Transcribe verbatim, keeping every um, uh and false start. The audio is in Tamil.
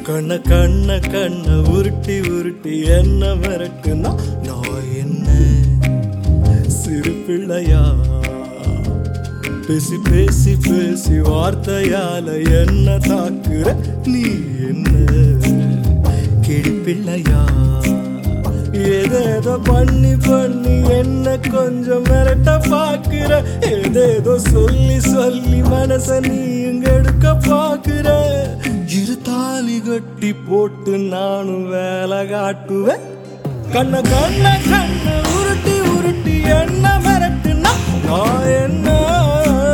கண்ண கண்ண கண்ண உருட்டி உருட்டி என்ன மிரட்டுனா நான் என்ன சிறு பிள்ளையா? பேசி பேசி பேசி வார்த்தையால என்ன தாக்குற நீ என்ன கிளி பிள்ளையா? ஏதேதோ பண்ணி பண்ணி என்ன கொஞ்சம் மிரட்ட பாக்குற, ஏதேதோ சொல்லி சொல்லி மனச நீ இங்க எடுக்க பாக்குற. இரு தாலி கட்டி போட்டு நானும் வேலை காட்டுவேன். கண்ண கண்ண கண்ண உருட்டி உருட்டி என்ன மிரட்டுனா நான் என்ன